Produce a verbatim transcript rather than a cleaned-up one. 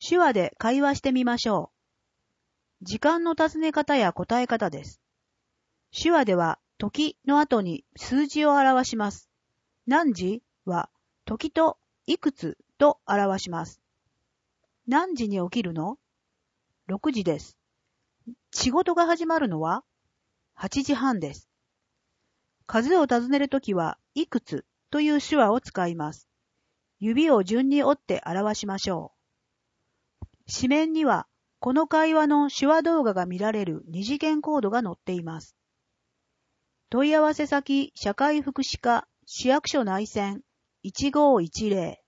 手話で会話してみましょう。時間の尋ね方や答え方です。手話では時の後に数字を表します。何時は時といくつと表します。何時に起きるの？ろくじです。仕事が始まるのははちじはんです。数を尋ねるときはいくつという手話を使います。指を順に折って表しましょう。紙面にはこの会話の手話動画が見られる二次元コードが載っています。問い合わせ先社会福祉課市役所内線いちごーいちぜろ